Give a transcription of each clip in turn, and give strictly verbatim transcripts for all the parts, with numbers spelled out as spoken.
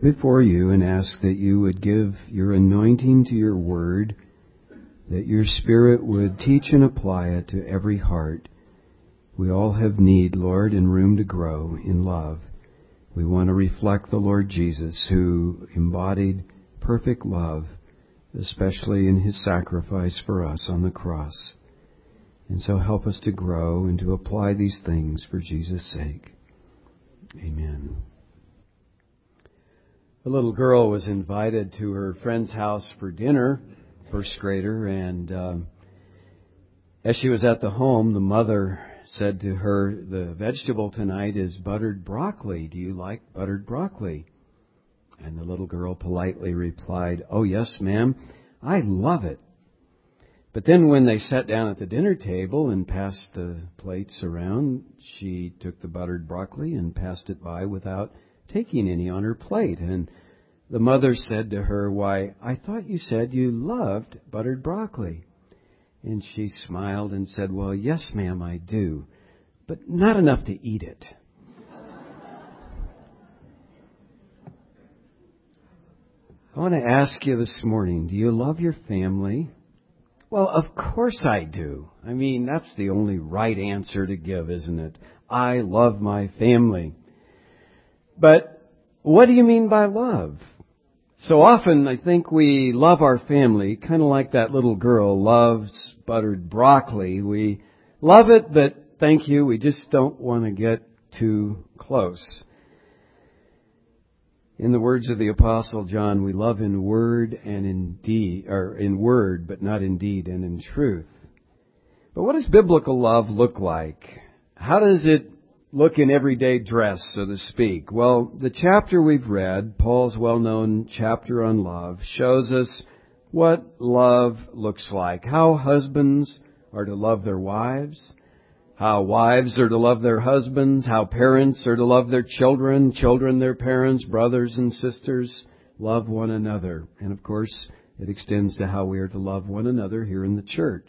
before you and ask that you would give your anointing to your word, that your Spirit would teach and apply it to every heart. We all have need, Lord, and room to grow in love. We want to reflect the Lord Jesus, who embodied perfect love, especially in his sacrifice for us on the cross. And so help us to grow and to apply these things for Jesus' sake. Amen. A little girl was invited to her friend's house for dinner, first grader, and um, as she was at the home, the mother said to her, "The vegetable tonight is buttered broccoli. Do you like buttered broccoli?" And the little girl politely replied, "Oh, yes, ma'am, I love it." But then when they sat down at the dinner table and passed the plates around, she took the buttered broccoli and passed it by without taking any on her plate. And the mother said to her, "Why, I thought you said you loved buttered broccoli." And she smiled and said, "Well, yes, ma'am, I do, but not enough to eat it." I want to ask you this morning, do you love your family? Well, of course I do. I mean, that's the only right answer to give, isn't it? I love my family. But what do you mean by love? So often I think we love our family kind of like that little girl loves buttered broccoli. We love it, but thank you, we just don't want to get too close. In the words of the Apostle John, we love in word and in deed, or in word, but not in deed and in truth. But what does biblical love look like? How does it look in everyday dress, so to speak? Well, the chapter we've read, Paul's well-known chapter on love, shows us what love looks like. How husbands are to love their wives, how wives are to love their husbands, how parents are to love their children, children their parents, brothers and sisters love one another. And of course, it extends to how we are to love one another here in the church.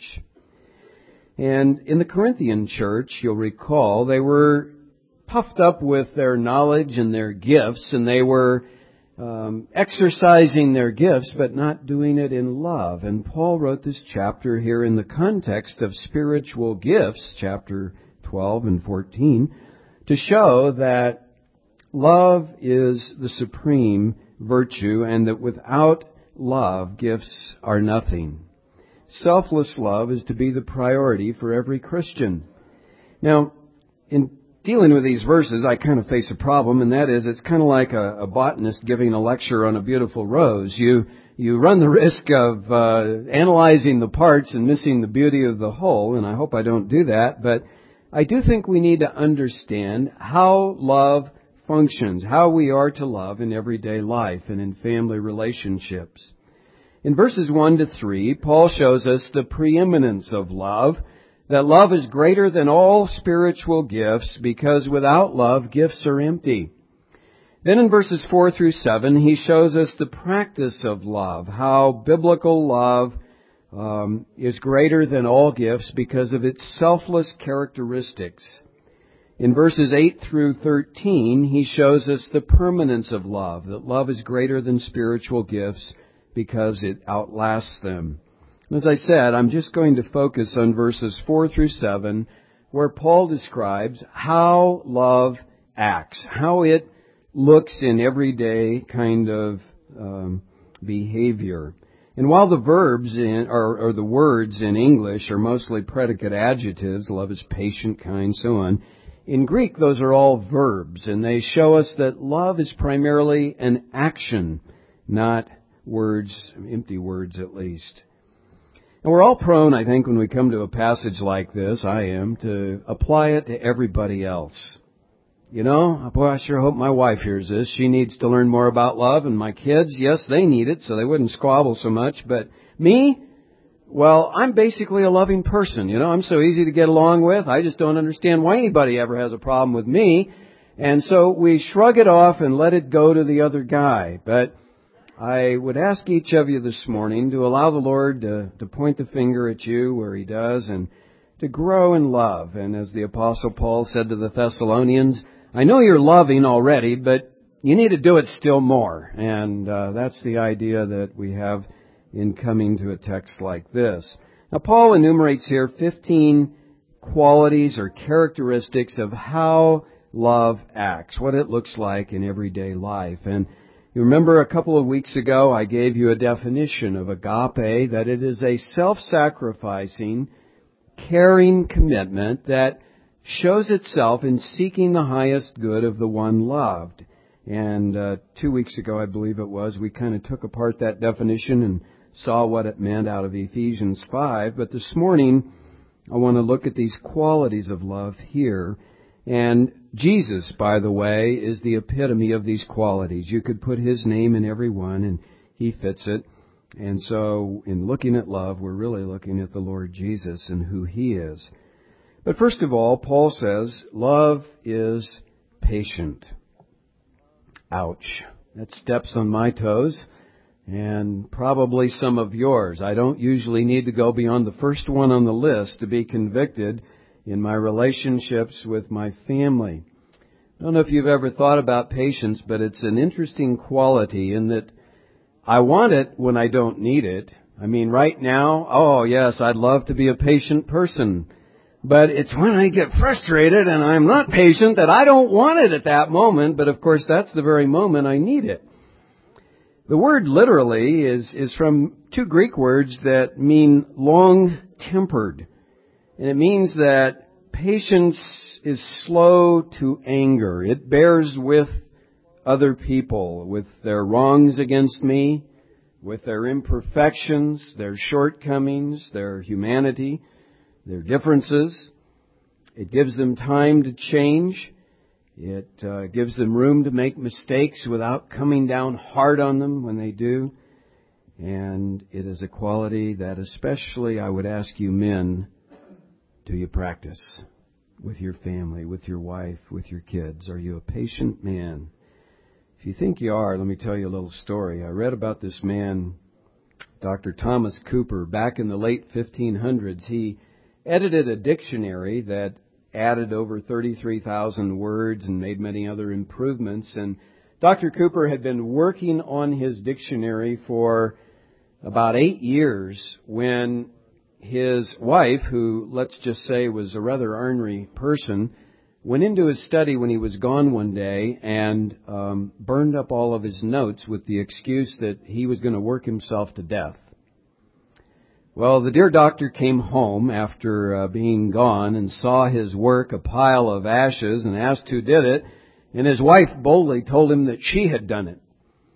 And in the Corinthian church, you'll recall, they were puffed up with their knowledge and their gifts, and they were um, exercising their gifts, but not doing it in love. And Paul wrote this chapter here in the context of spiritual gifts, chapter twelve and fourteen, to show that love is the supreme virtue, and that without love, gifts are nothing. Selfless love is to be the priority for every Christian. Now, in dealing with these verses, I kind of face a problem, and that is it's kind of like a, a botanist giving a lecture on a beautiful rose. You you run the risk of uh, analyzing the parts and missing the beauty of the whole, and I hope I don't do that. But I do think we need to understand how love functions, how we are to love in everyday life and in family relationships. In verses one to three, Paul shows us the preeminence of love, that love is greater than all spiritual gifts, because without love, gifts are empty. Then in verses four through seven, he shows us the practice of love, how biblical love um, is greater than all gifts because of its selfless characteristics. In verses eight through thirteen, he shows us the permanence of love, that love is greater than spiritual gifts because it outlasts them. As I said, I'm just going to focus on verses four through seven, where Paul describes how love acts, how it looks in everyday kind of um, behavior. And while the verbs in, or, or the words in English are mostly predicate adjectives, love is patient, kind, so on, in Greek those are all verbs, and they show us that love is primarily an action, not words, empty words at least. And we're all prone, I think, when we come to a passage like this, I am, to apply it to everybody else. You know, boy, I sure hope my wife hears this. She needs to learn more about love, and my kids, yes, they need it, so they wouldn't squabble so much. But me, well, I'm basically a loving person. You know, I'm so easy to get along with. I just don't understand why anybody ever has a problem with me. And so we shrug it off and let it go to the other guy. But I would ask each of you this morning to allow the Lord to, to point the finger at you where He does, and to grow in love. And as the Apostle Paul said to the Thessalonians, I know you're loving already, but you need to do it still more. And uh, that's the idea that we have in coming to a text like this. Now, Paul enumerates here fifteen qualities or characteristics of how love acts, what it looks like in everyday life. And you remember a couple of weeks ago I gave you a definition of agape, that it is a self-sacrificing, caring commitment that shows itself in seeking the highest good of the one loved. And uh, two weeks ago, I believe it was, we kind of took apart that definition and saw what it meant out of Ephesians five. But this morning, I want to look at these qualities of love here. And Jesus, by the way, is the epitome of these qualities. You could put His name in every one, and He fits it. And so, in looking at love, we're really looking at the Lord Jesus and who He is. But first of all, Paul says, love is patient. Ouch. That steps on my toes, and probably some of yours. I don't usually need to go beyond the first one on the list to be convicted in my relationships with my family. I don't know if you've ever thought about patience, but it's an interesting quality in that I want it when I don't need it. I mean, right now, oh yes, I'd love to be a patient person. But it's when I get frustrated and I'm not patient that I don't want it at that moment. But of course, that's the very moment I need it. The word literally is, is from two Greek words that mean long-tempered. And it means that patience is slow to anger. It bears with other people, with their wrongs against me, with their imperfections, their shortcomings, their humanity, their differences. It gives them time to change. It uh, gives them room to make mistakes without coming down hard on them when they do. And it is a quality that especially I would ask you men, do you practice with your family, with your wife, with your kids? Are you a patient man? If you think you are, let me tell you a little story. I read about this man, Doctor Thomas Cooper, back in the late fifteen hundreds. He edited a dictionary that added over thirty-three thousand words and made many other improvements. And Doctor Cooper had been working on his dictionary for about eight years when his wife, who let's just say was a rather ornery person, went into his study when he was gone one day and um, burned up all of his notes with the excuse that he was going to work himself to death. Well, the dear doctor came home after uh, being gone and saw his work a pile of ashes and asked who did it. And his wife boldly told him that she had done it.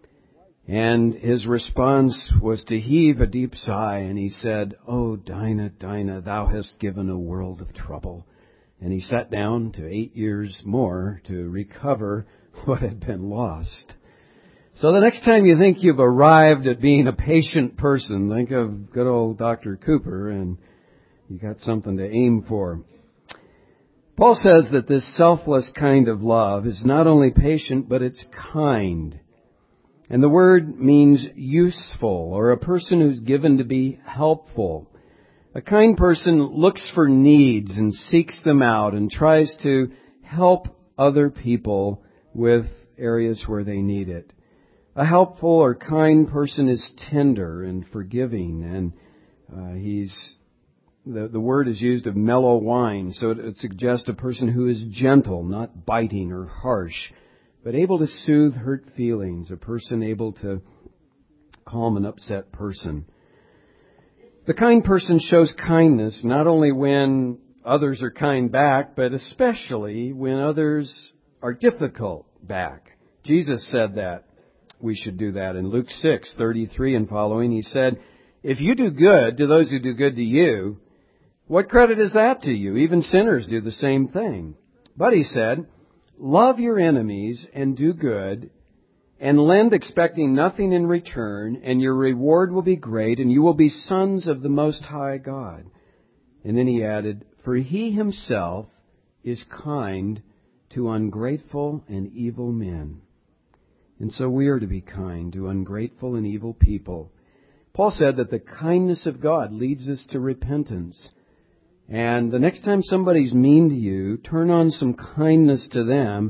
And his response was to heave a deep sigh, and he said, "Oh, Dinah, Dinah, thou hast given a world of trouble." And he sat down to eight years more to recover what had been lost. So the next time you think you've arrived at being a patient person, think of good old Doctor Cooper, and you got something to aim for. Paul says that this selfless kind of love is not only patient, but it's kind. And the word means useful, or a person who's given to be helpful. A kind person looks for needs and seeks them out and tries to help other people with areas where they need it. A helpful or kind person is tender and forgiving, and uh, he's the, the word is used of mellow wine, so it, it suggests a person who is gentle, not biting or harsh, but able to soothe hurt feelings, a person able to calm an upset person. The kind person shows kindness not only when others are kind back, but especially when others are difficult back. Jesus said that we should do that. In Luke six thirty-three and following, He said, "If you do good to those who do good to you, what credit is that to you? Even sinners do the same thing." But He said, "Love your enemies and do good, and lend expecting nothing in return, and your reward will be great, and you will be sons of the Most High God." And then He added, "For He Himself is kind to ungrateful and evil men." And so we are to be kind to ungrateful and evil people. Paul said that the kindness of God leads us to repentance. And the next time somebody's mean to you, turn on some kindness to them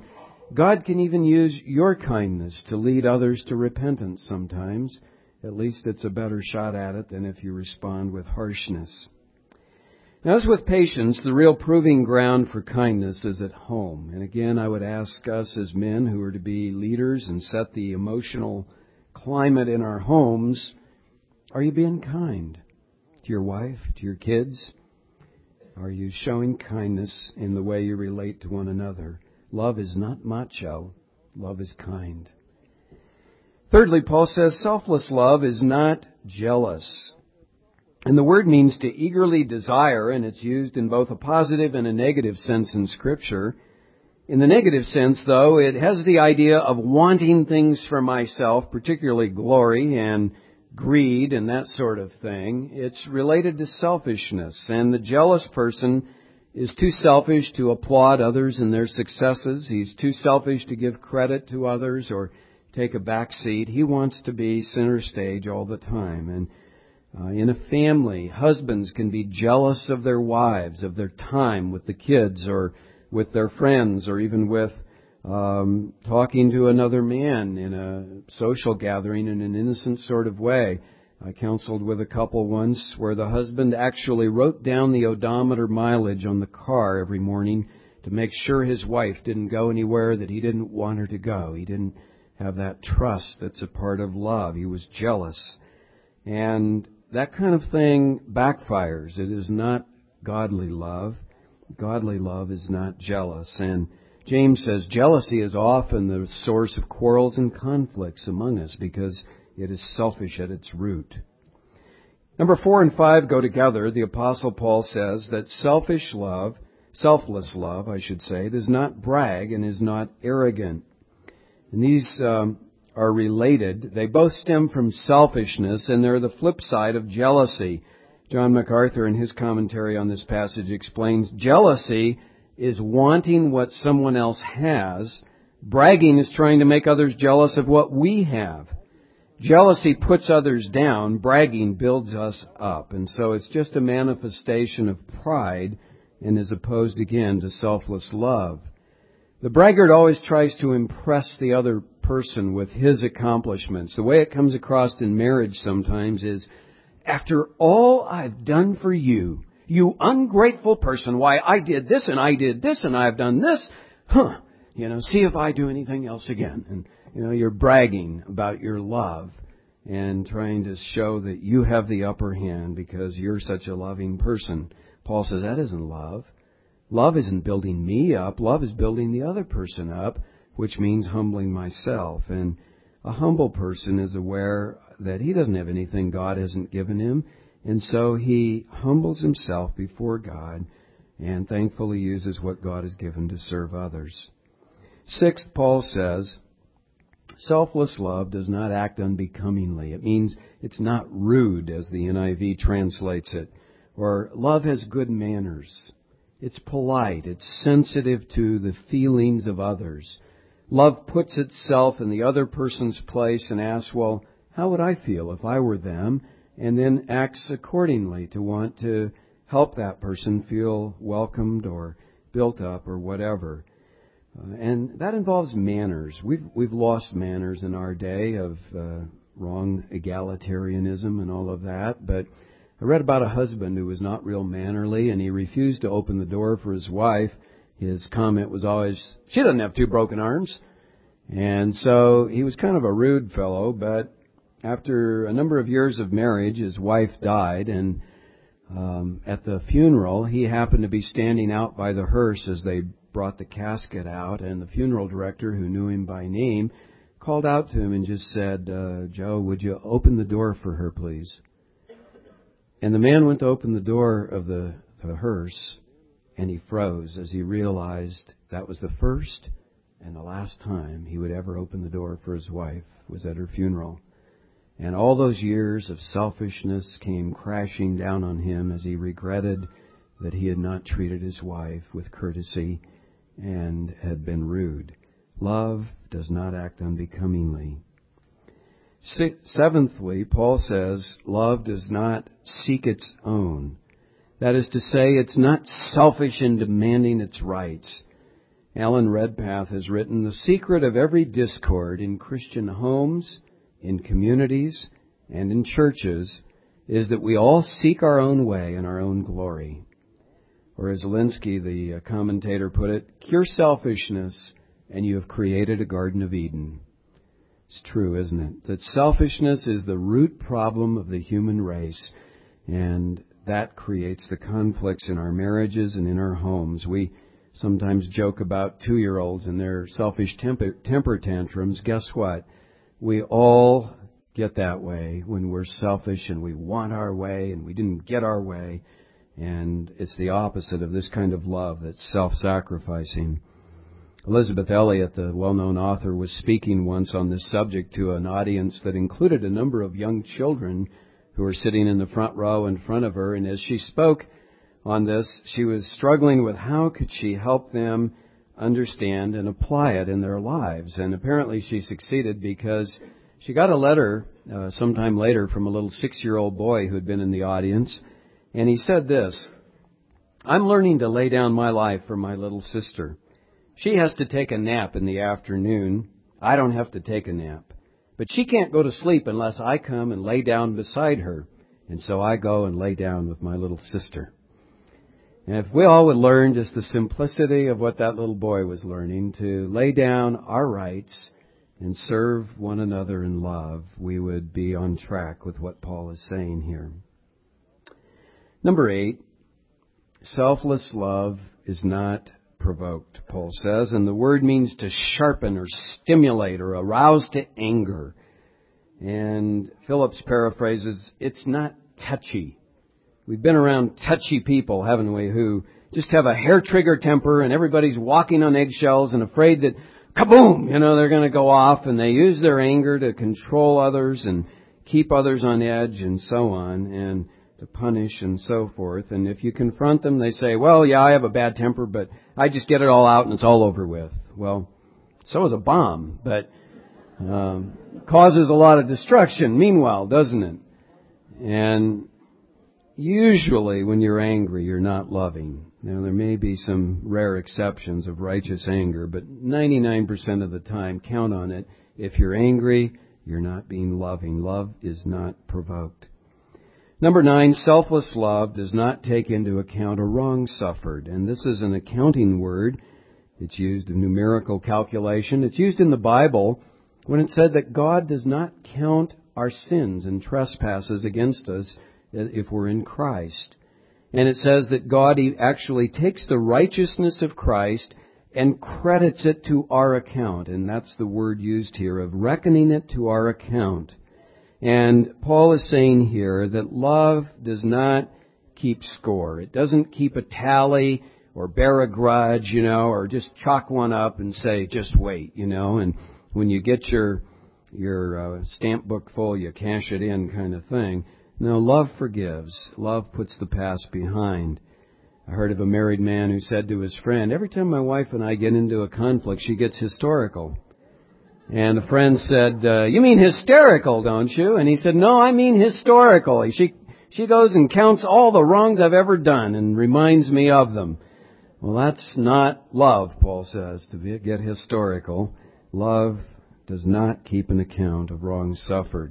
God can even use your kindness to lead others to repentance sometimes. At least it's a better shot at it than if you respond with harshness. Now, as with patience, the real proving ground for kindness is at home. And again, I would ask us as men who are to be leaders and set the emotional climate in our homes, are you being kind to your wife, to your kids? Are you showing kindness in the way you relate to one another? Love is not macho. Love is kind. Thirdly, Paul says selfless love is not jealous. And the word means to eagerly desire, and it's used in both a positive and a negative sense in Scripture. In the negative sense, though, it has the idea of wanting things for myself, particularly glory and greed and that sort of thing. It's related to selfishness, and the jealous person is too selfish to applaud others in their successes. He's too selfish to give credit to others or take a back seat. He wants to be center stage all the time. And Uh, in a family, husbands can be jealous of their wives, of their time with the kids or with their friends or even with um, talking to another man in a social gathering in an innocent sort of way. I counseled with a couple once where the husband actually wrote down the odometer mileage on the car every morning to make sure his wife didn't go anywhere that he didn't want her to go. He didn't have that trust that's a part of love. He was jealous. And that kind of thing backfires. It is not godly love. Godly love is not jealous. And James says jealousy is often the source of quarrels and conflicts among us because it is selfish at its root. Number four and five go together. The Apostle Paul says that selfish love, selfless love, I should say, does not brag and is not arrogant. And these um, are related. They both stem from selfishness, and they're the flip side of jealousy. John MacArthur, in his commentary on this passage, explains jealousy is wanting what someone else has. Bragging is trying to make others jealous of what we have. Jealousy puts others down. Bragging builds us up. And so it's just a manifestation of pride and is opposed again to selfless love. The braggart always tries to impress the other person with his accomplishments. The way it comes across in marriage sometimes is, after all I've done for you, you ungrateful person, why I did this and I did this and I've done this, huh, you know, see if I do anything else again. And, you know, you're bragging about your love and trying to show that you have the upper hand because you're such a loving person. Paul says that isn't love. Love isn't building me up. Love is building the other person up, which means humbling myself. And a humble person is aware that he doesn't have anything God hasn't given him. And so he humbles himself before God and thankfully uses what God has given to serve others. Sixth, Paul says, selfless love does not act unbecomingly. It means it's not rude, as the N I V translates it. Or love has good manners. It's polite. It's sensitive to the feelings of others. Love puts itself in the other person's place and asks, well, how would I feel if I were them? And then acts accordingly to want to help that person feel welcomed or built up or whatever. Uh, and that involves manners. We've we've lost manners in our day of uh, wrong egalitarianism and all of that. But I read about a husband who was not real mannerly, and he refused to open the door for his wife. His comment was always, she doesn't have two broken arms. And so he was kind of a rude fellow, but after a number of years of marriage, his wife died, and um, at the funeral, he happened to be standing out by the hearse as they brought the casket out, and the funeral director, who knew him by name, called out to him and just said, uh, Joe, would you open the door for her, please? And the man went to open the door of the, the hearse, and he froze as he realized that was the first and the last time he would ever open the door for his wife was at her funeral. And all those years of selfishness came crashing down on him as he regretted that he had not treated his wife with courtesy and had been rude. Love does not act unbecomingly. Seventhly, Paul says, love does not seek its own. That is to say, it's not selfish in demanding its rights. Alan Redpath has written, "The secret of every discord in Christian homes, in communities, and in churches is that we all seek our own way and our own glory." Or as Linsky, the commentator, put it, "Cure selfishness and you have created a Garden of Eden." It's true, isn't it? That selfishness is the root problem of the human race, and that creates the conflicts in our marriages and in our homes. We sometimes joke about two-year-olds and their selfish temper, temper tantrums. Guess what? We all get that way when we're selfish and we want our way and we didn't get our way. And it's the opposite of this kind of love that's self-sacrificing. Elizabeth Elliot, the well-known author, was speaking once on this subject to an audience that included a number of young children who were sitting in the front row in front of her. And as she spoke on this, she was struggling with how could she help them understand and apply it in their lives. And apparently she succeeded, because she got a letter uh, sometime later from a little six-year-old boy who had been in the audience. And he said this, "I'm learning to lay down my life for my little sister. She has to take a nap in the afternoon. I don't have to take a nap. But she can't go to sleep unless I come and lay down beside her. And so I go and lay down with my little sister." And if we all would learn just the simplicity of what that little boy was learning, to lay down our rights and serve one another in love, we would be on track with what Paul is saying here. Number eight, selfless love is not provoked, Paul says, and the word means to sharpen or stimulate or arouse to anger. And Phillips paraphrases, it's not touchy. We've been around touchy people, haven't we, who just have a hair-trigger temper and everybody's walking on eggshells and afraid that, kaboom, you know, they're going to go off, and they use their anger to control others and keep others on edge and so on, and to punish and so forth. And if you confront them, they say, well, yeah, I have a bad temper, but I just get it all out and it's all over with. Well, so is a bomb, but um, causes a lot of destruction meanwhile, doesn't it? And usually when you're angry, you're not loving. Now, there may be some rare exceptions of righteous anger, but ninety-nine percent of the time, count on it, if you're angry, you're not being loving. Love is not provoked. Number nine, selfless love does not take into account a wrong suffered. And this is an accounting word. It's used in numerical calculation. It's used in the Bible when it said that God does not count our sins and trespasses against us if we're in Christ. And it says that God actually takes the righteousness of Christ and credits it to our account. And that's the word used here, of reckoning it to our account. And Paul is saying here that love does not keep score. It doesn't keep a tally or bear a grudge, you know, or just chalk one up and say, just wait, you know, and when you get your your uh, stamp book full, you cash it in kind of thing. No, love forgives. Love puts the past behind. I heard of a married man who said to his friend, every time my wife and I get into a conflict, she gets historical. And the friend said, uh, you mean hysterical, don't you? And he said, no, I mean historical. She, she goes and counts all the wrongs I've ever done and reminds me of them. Well, that's not love, Paul says, to be, get historical. Love does not keep an account of wrongs suffered.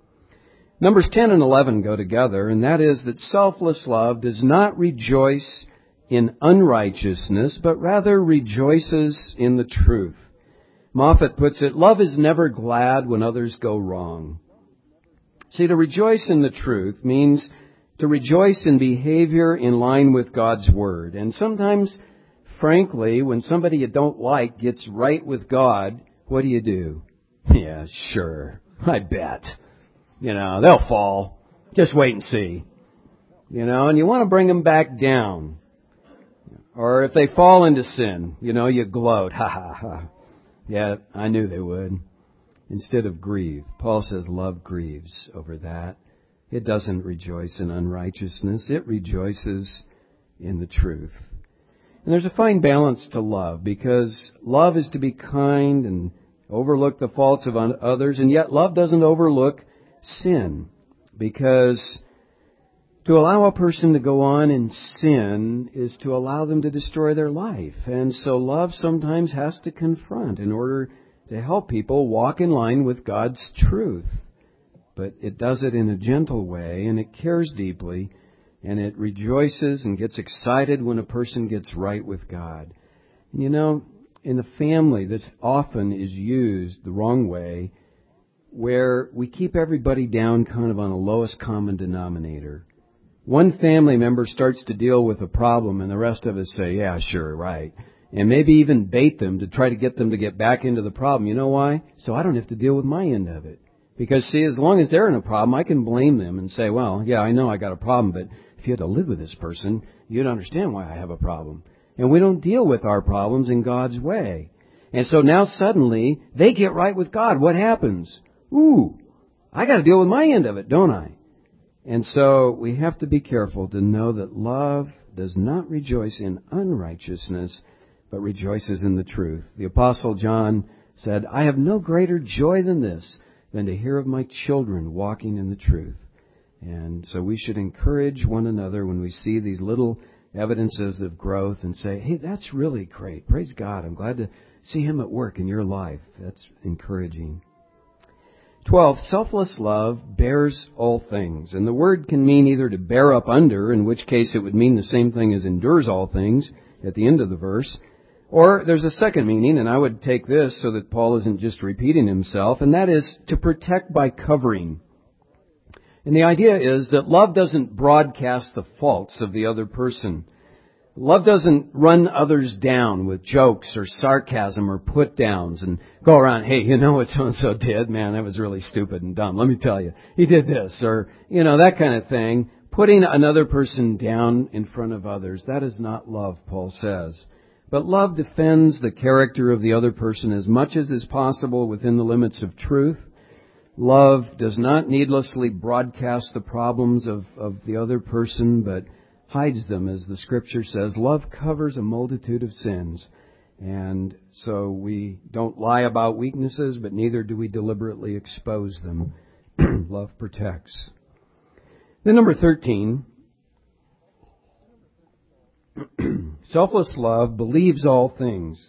Numbers ten and eleven go together, and that is that selfless love does not rejoice in unrighteousness, but rather rejoices in the truth. Moffat puts it, love is never glad when others go wrong. See, to rejoice in the truth means to rejoice in behavior in line with God's Word. And sometimes, frankly, when somebody you don't like gets right with God, what do you do? Yeah, sure, I bet. You know, they'll fall. Just wait and see. You know, and you want to bring them back down. Or if they fall into sin, you know, you gloat. Ha ha ha. Yeah, I knew they would. Instead of grieve. Paul says love grieves over that. It doesn't rejoice in unrighteousness. It rejoices in the truth. And there's a fine balance to love, because love is to be kind and overlook the faults of others, and yet love doesn't overlook sin, because To allow a person to go on in sin is to allow them to destroy their life. And so love sometimes has to confront in order to help people walk in line with God's truth. But it does it in a gentle way, and it cares deeply, and it rejoices and gets excited when a person gets right with God. And you know, in the family, this often is used the wrong way, where we keep everybody down kind of on a lowest common denominator. One family member starts to deal with a problem, and the rest of us say, yeah, sure, right. And maybe even bait them to try to get them to get back into the problem. You know why? So I don't have to deal with my end of it. Because, see, as long as they're in a problem, I can blame them and say, well, yeah, I know I got a problem, but if you had to live with this person, you'd understand why I have a problem. And we don't deal with our problems in God's way. And so now suddenly, they get right with God. What happens? Ooh, I got to deal with my end of it, don't I? And so we have to be careful to know that love does not rejoice in unrighteousness, but rejoices in the truth. The Apostle John said, I have no greater joy than this, than to hear of my children walking in the truth. And so we should encourage one another when we see these little evidences of growth and say, hey, that's really great. Praise God. I'm glad to see Him at work in your life. That's encouraging. Twelve, selfless love bears all things. And the word can mean either to bear up under, in which case it would mean the same thing as endures all things at the end of the verse. Or there's a second meaning, and I would take this so that Paul isn't just repeating himself, and that is to protect by covering. And the idea is that love doesn't broadcast the faults of the other person. Love doesn't run others down with jokes or sarcasm or put-downs and go around, hey, you know what so-and-so did? Man, that was really stupid and dumb. Let me tell you, he did this, or, you know, that kind of thing. Putting another person down in front of others, that is not love, Paul says. But love defends the character of the other person as much as is possible within the limits of truth. Love does not needlessly broadcast the problems of, of the other person, but hides them, as the Scripture says. Love covers a multitude of sins. And so we don't lie about weaknesses, but neither do we deliberately expose them. Love protects. Then number thirteen, selfless love believes all things.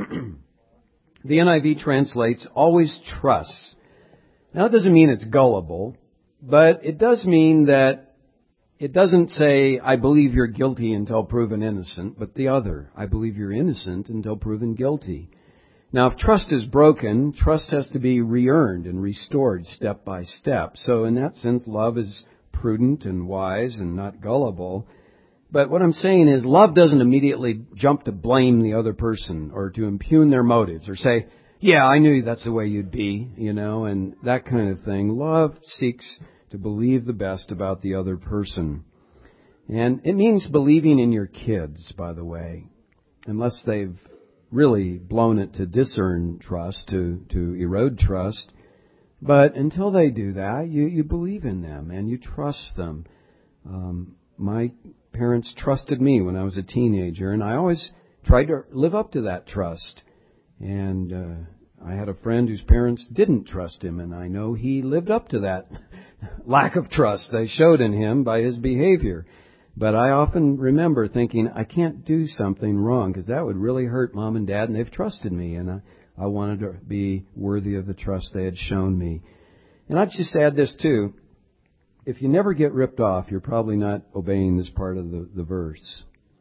The N I V translates, always trusts. Now, it doesn't mean it's gullible, but it does mean that it doesn't say, I believe you're guilty until proven innocent, but the other, I believe you're innocent until proven guilty. Now, if trust is broken, trust has to be re-earned and restored step by step. So in that sense, love is prudent and wise and not gullible. But what I'm saying is love doesn't immediately jump to blame the other person or to impugn their motives or say, yeah, I knew that's the way you'd be, you know, and that kind of thing. Love seeks to believe the best about the other person. And it means believing in your kids, by the way, unless they've really blown it to disearn trust, to, to erode trust. But until they do that, you, you believe in them and you trust them. Um, my parents trusted me when I was a teenager, and I always tried to live up to that trust. And uh, I had a friend whose parents didn't trust him, and I know he lived up to that lack of trust they showed in him by his behavior. But I often remember thinking, I can't do something wrong, because that would really hurt Mom and Dad, and they've trusted me, and I, I wanted to be worthy of the trust they had shown me. And I'd just add this too. If you never get ripped off, you're probably not obeying this part of the, the verse.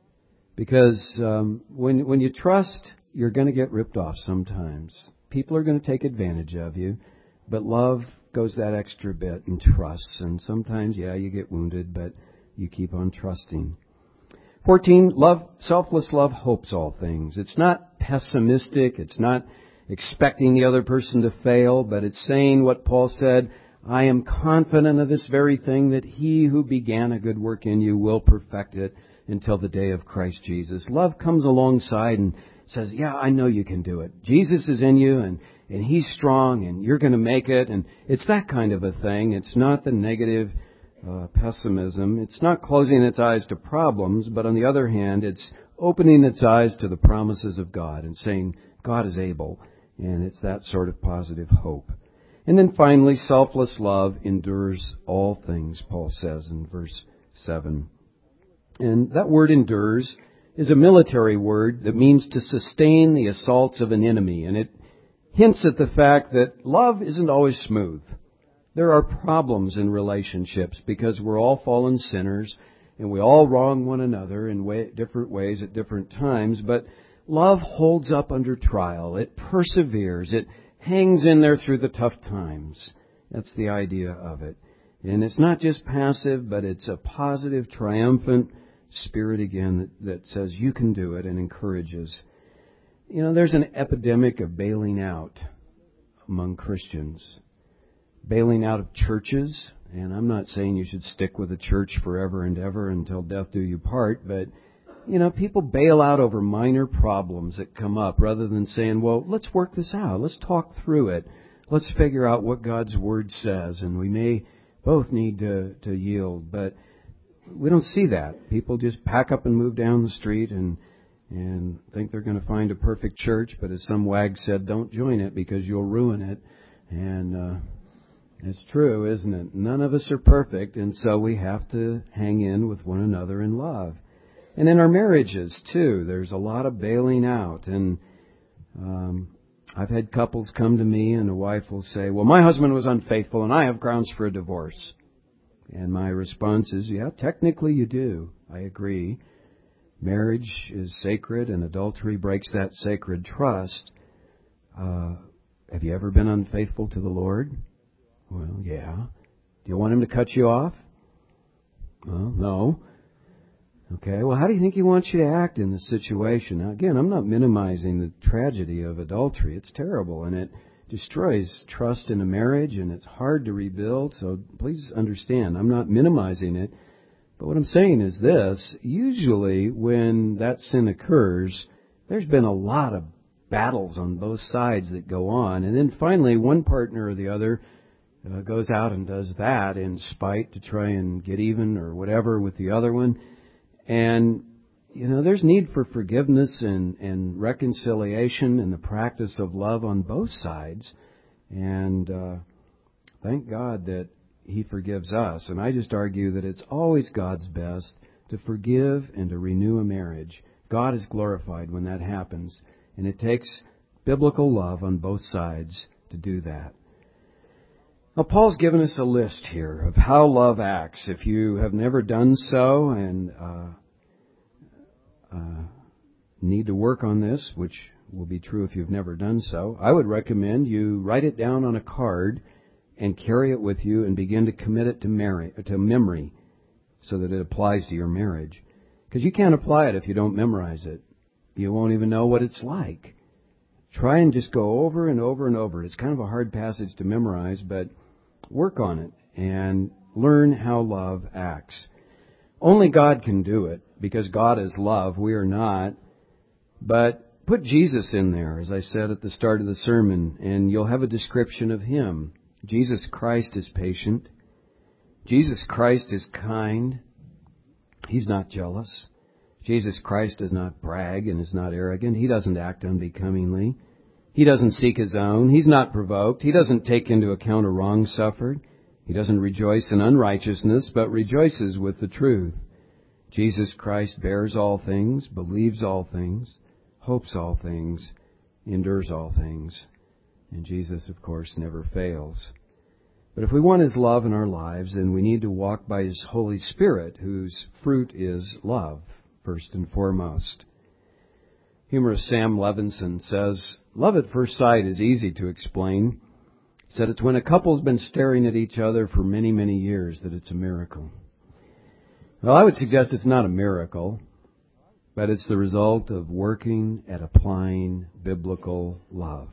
Because um, when when you trust, you're going to get ripped off sometimes. People are going to take advantage of you. But love goes that extra bit and trusts. And sometimes, yeah, you get wounded, but you keep on trusting. fourteen, love, selfless love hopes all things. It's not pessimistic. It's not expecting the other person to fail, but it's saying what Paul said, I am confident of this very thing, that he who began a good work in you will perfect it until the day of Christ Jesus. Love comes alongside and says, yeah, I know you can do it. Jesus is in you, and, and He's strong, and you're going to make it. And it's that kind of a thing. It's not the negative uh, pessimism. It's not closing its eyes to problems, but on the other hand, it's opening its eyes to the promises of God and saying, God is able. And it's that sort of positive hope. And then finally, selfless love endures all things, Paul says in verse seven. And that word endures is a military word that means to sustain the assaults of an enemy. And it hints at the fact that love isn't always smooth. There are problems in relationships because we're all fallen sinners and we all wrong one another in way, different ways at different times. But love holds up under trial. It perseveres. It hangs in there through the tough times. That's the idea of it. And it's not just passive, but it's a positive, triumphant spirit again that, that says you can do it and encourages. You know, there's an epidemic of bailing out among Christians. Bailing out of churches. And I'm not saying you should stick with a church forever and ever until death do you part, but you know, people bail out over minor problems that come up rather than saying, well, let's work this out. Let's talk through it. Let's figure out what God's Word says. And we may both need to, to yield. But we don't see that. People just pack up and move down the street and and think they're going to find a perfect church. But as some wag said, don't join it because you'll ruin it. And uh, it's true, isn't it? None of us are perfect. And so we have to hang in with one another in love. And in our marriages, too, there's a lot of bailing out. And um, I've had couples come to me and a wife will say, well, my husband was unfaithful and I have grounds for a divorce. And my response is, yeah, technically you do. I agree. Marriage is sacred and adultery breaks that sacred trust. Uh, have you ever been unfaithful to the Lord? Well, yeah. Do you want Him to cut you off? Well, no. Okay, well, how do you think He wants you to act in this situation? Now, again, I'm not minimizing the tragedy of adultery. It's terrible, and it destroys trust in a marriage, and it's hard to rebuild. So please understand, I'm not minimizing it. But what I'm saying is this. Usually when that sin occurs, there's been a lot of battles on both sides that go on. And then finally, one partner or the other uh, goes out and does that in spite to try and get even or whatever with the other one. And, you know, there's need for forgiveness and, and reconciliation and the practice of love on both sides. And uh, thank God that He forgives us. And I just argue that it's always God's best to forgive and to renew a marriage. God is glorified when that happens. And it takes biblical love on both sides to do that. Now, Paul's given us a list here of how love acts. If you have never done so and uh, uh, need to work on this, which will be true if you've never done so, I would recommend you write it down on a card and carry it with you and begin to commit it to, memory, to memory so that it applies to your marriage. Because you can't apply it if you don't memorize it. You won't even know what it's like. Try and just go over and over and over. It's kind of a hard passage to memorize, but work on it and learn how love acts. Only God can do it because God is love. We are not. But put Jesus in there, as I said at the start of the sermon, and you'll have a description of Him. Jesus Christ is patient. Jesus Christ is kind. He's not jealous. Jesus Christ does not brag and is not arrogant. He doesn't act unbecomingly. He doesn't seek His own. He's not provoked. He doesn't take into account a wrong suffered. He doesn't rejoice in unrighteousness, but rejoices with the truth. Jesus Christ bears all things, believes all things, hopes all things, endures all things. And Jesus, of course, never fails. But if we want His love in our lives, then we need to walk by His Holy Spirit, whose fruit is love, first and foremost. Humorist Sam Levinson says, love at first sight is easy to explain. He said it's when a couple's been staring at each other for many, many years that it's a miracle. Well, I would suggest it's not a miracle, but it's the result of working at applying biblical love.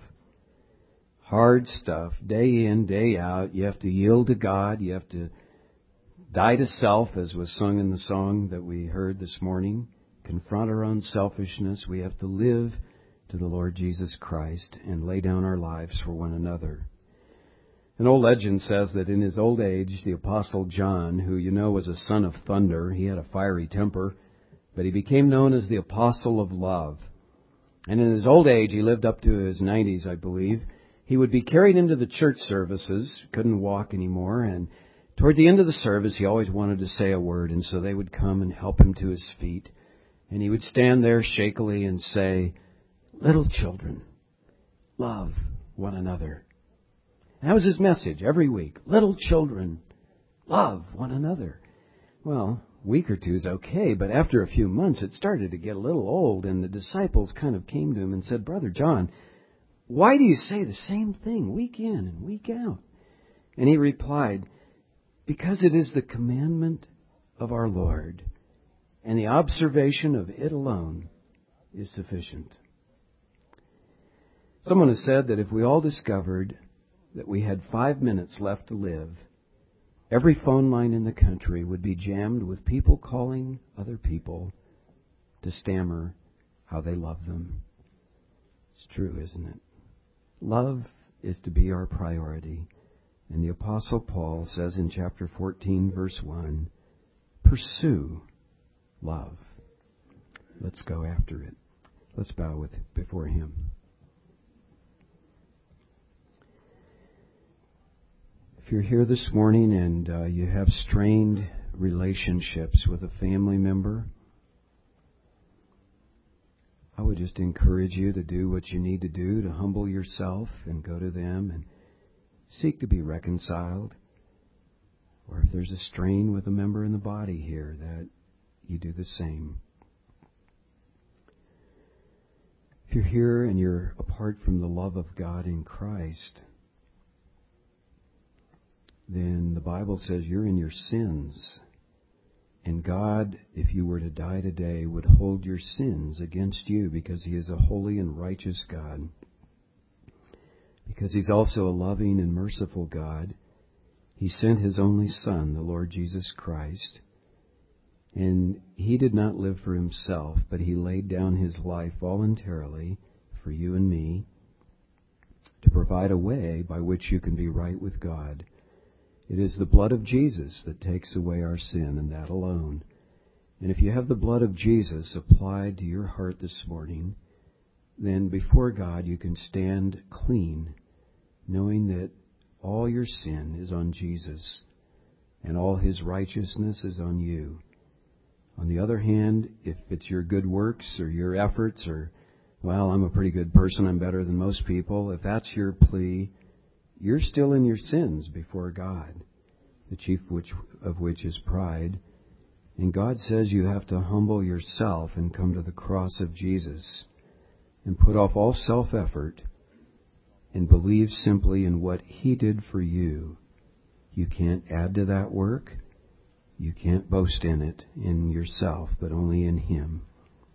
Hard stuff, day in, day out. You have to yield to God. You have to die to self, as was sung in the song that we heard this morning. Confront our own selfishness. We have to live to the Lord Jesus Christ and lay down our lives for one another. An old legend says that in his old age, the Apostle John, who you know was a son of thunder, he had a fiery temper, but he became known as the Apostle of Love. And in his old age, he lived up to his nineties, I believe. He would be carried into the church services, couldn't walk anymore, and Toward the end of the service, he always wanted to say a word, and so they would come and help him to his feet. And he would stand there shakily and say, "Little children, love one another." And that was his message every week. Little children, love one another. Well, a week or two is okay, but after a few months it started to get a little old, and the disciples kind of came to him and said, "Brother John, why do you say the same thing week in and week out?" And he replied, "Because it is the commandment of our Lord, and the observation of it alone is sufficient." Someone has said that if we all discovered that we had five minutes left to live, every phone line in the country would be jammed with people calling other people to stammer how they love them. It's true, isn't it? Love is to be our priority. And the Apostle Paul says in chapter fourteen, verse one, pursue love. Let's go after it. Let's bow with before Him. If you're here this morning and uh, you have strained relationships with a family member, I would just encourage you to do what you need to do to humble yourself and go to them and seek to be reconciled. Or if there's a strain with a member in the body here, that you do the same. If you're here and you're apart from the love of God in Christ, then the Bible says you're in your sins. And God, if you were to die today, would hold your sins against you because He is a holy and righteous God. Because He's also a loving and merciful God. He sent His only Son, the Lord Jesus Christ. And He did not live for Himself, but He laid down His life voluntarily for you and me to provide a way by which you can be right with God. It is the blood of Jesus that takes away our sin, and that alone. And if you have the blood of Jesus applied to your heart this morning, then before God you can stand clean, knowing that all your sin is on Jesus, and all His righteousness is on you. On the other hand, if it's your good works or your efforts or, well, I'm a pretty good person, I'm better than most people, if that's your plea, you're still in your sins before God, the chief which, of which is pride. And God says you have to humble yourself and come to the cross of Jesus and put off all self-effort and believe simply in what He did for you. You can't add to that work. You can't boast in it, in yourself, but only in Him.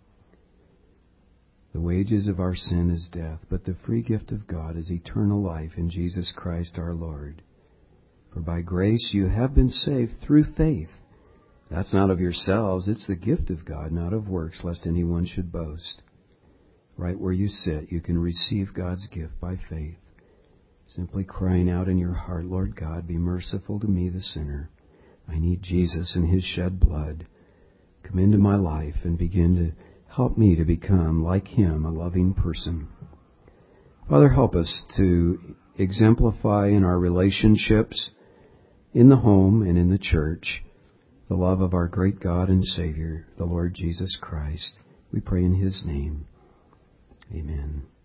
The wages of our sin is death, but the free gift of God is eternal life in Jesus Christ our Lord. For by grace you have been saved through faith. That's not of yourselves, it's the gift of God, not of works, lest anyone should boast. Right where you sit, you can receive God's gift by faith, simply crying out in your heart, "Lord God, be merciful to me, the sinner. I need Jesus and His shed blood. Come into my life and begin to help me to become, like Him, a loving person." Father, help us to exemplify in our relationships, in the home and in the church, the love of our great God and Savior, the Lord Jesus Christ. We pray in His name. Amen.